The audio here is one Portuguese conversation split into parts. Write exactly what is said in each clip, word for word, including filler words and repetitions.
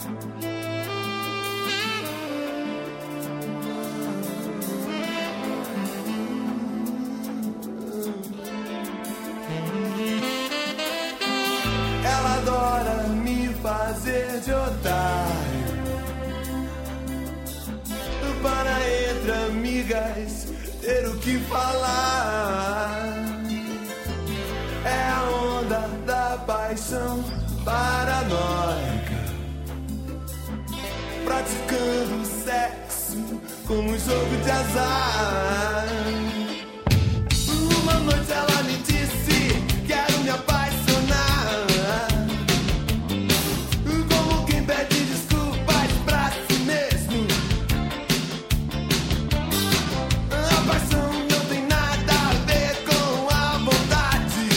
Ela adora me fazer de otário, para entre amigas ter o que falar. É a onda da paixão paranoica, praticando sexo como um jogo de azar. Uma noite ela me disse: quero me apaixonar. Como quem pede desculpas pra si mesmo. A paixão não tem nada a ver com a vontade.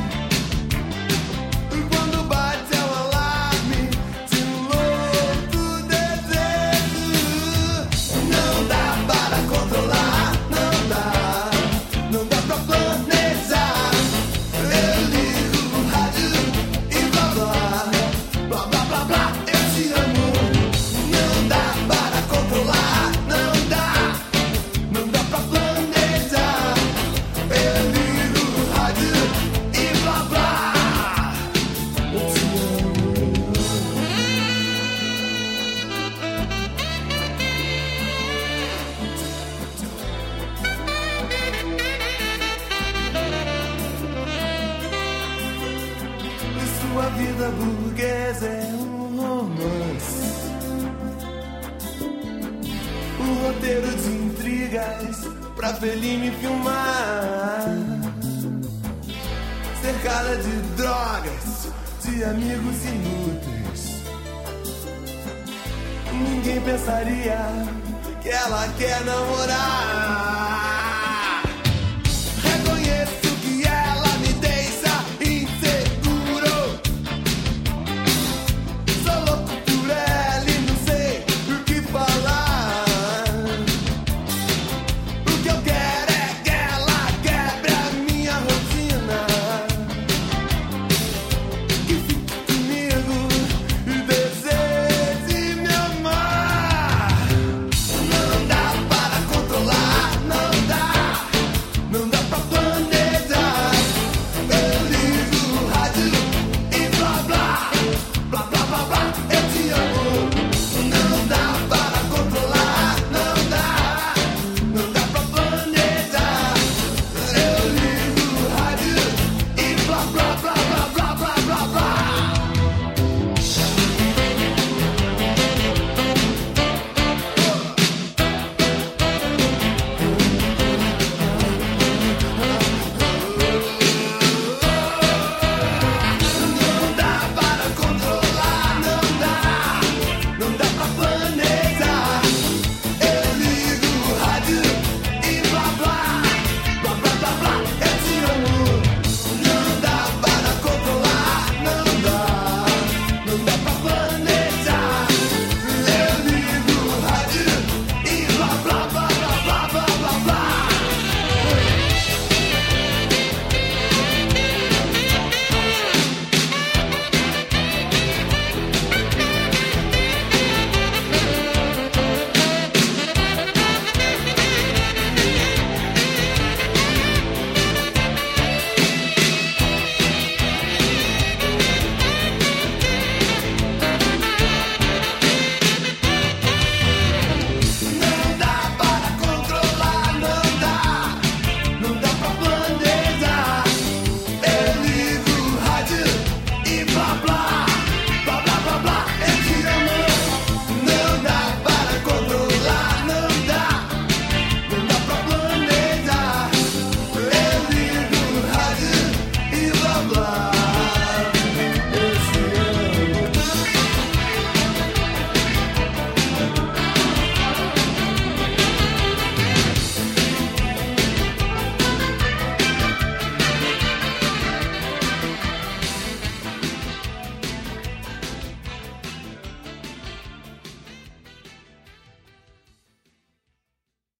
Quando bate é um alarme de um louco desejo. Não dá para controlar, não dá, não dá pra planejar. Eu ligo o rádio e blá blá, blá blá blá blá, eu te amo. Não dá para controlar, não dá, não dá pra planejar. Eu ligo o rádio e blá blá, eu te amo. E sua vida burguesa é um romance, um roteiro de intrigas pra Fellini filmar, cercada de drogas, de amigos inúteis. Ninguém pensaria que ela quer namorar.